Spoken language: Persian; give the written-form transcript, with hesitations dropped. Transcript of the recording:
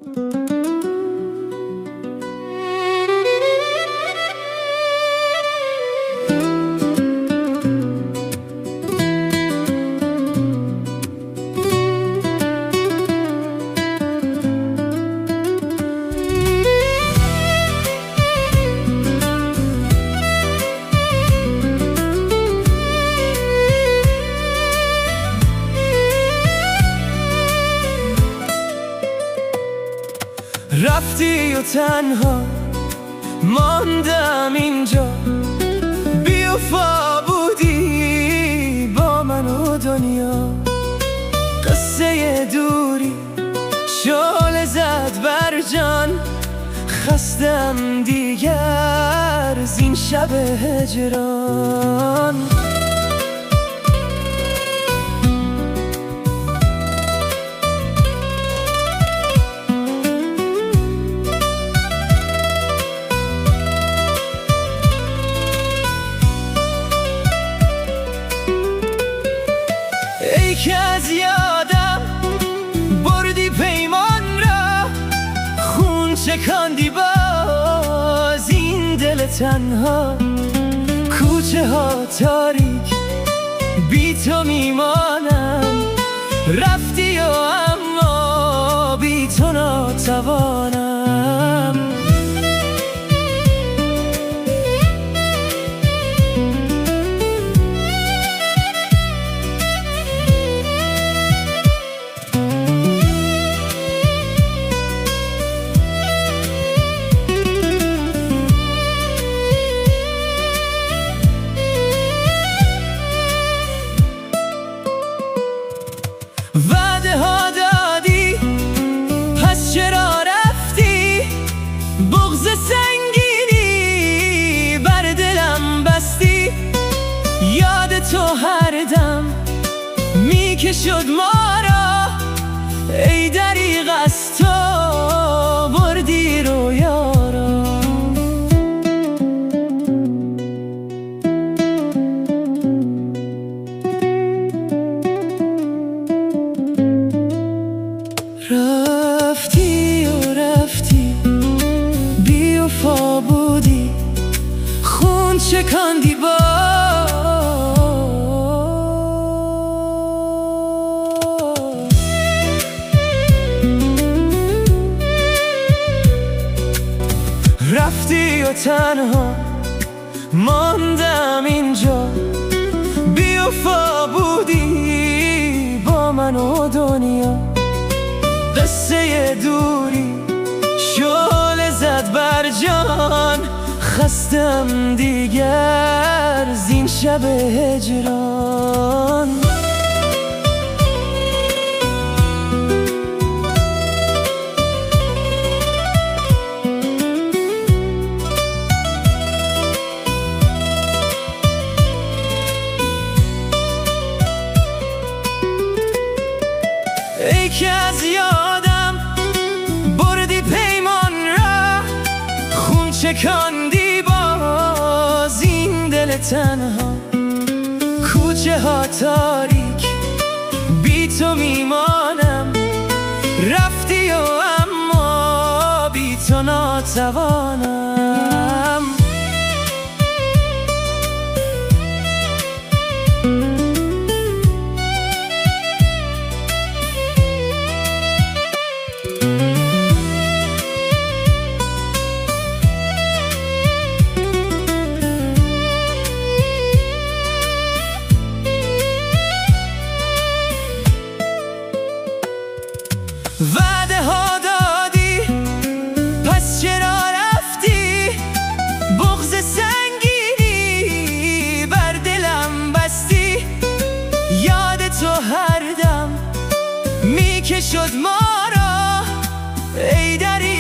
رفتی و تنها ماندم اینجا، بی وفا بودی با من و دنیا. قصه دوری شعله زد بر جان، خستم دیگر زین شب هجران. که از یادم بردی پیمان را، خون چکاندی باز این دل تنها. کوچه ها تاریک بی تو میمانم، رفتی و اما بی تو ناتوانم. وعده ها دادی پس چرا رفتی، بغض سنگینی بر دلم بستی. یاد تو هر دم میکشد ما را، ای دریغ از تو بردی رویا را. رفتی و رفتی، بی وفا بودی، خون چکاندی باز. رفتی و تنها ماندم اینجا، بی وفا بودی با من و دنیا. قصه دوری شعله زد بر جان، خستم دیگر زین شب هجران. ای که از یادم بردی پیمان را، خون چکاندی باز این دل تنها. کوچه ها تاریک بی تو میمانم، رفتی و اما بی تو ناتوانم. وعده ها دادی پس چرا رفتی، بغض سنگینی بر دلم بستی. یاد تو هر دم میکشد ما را، ای دریغ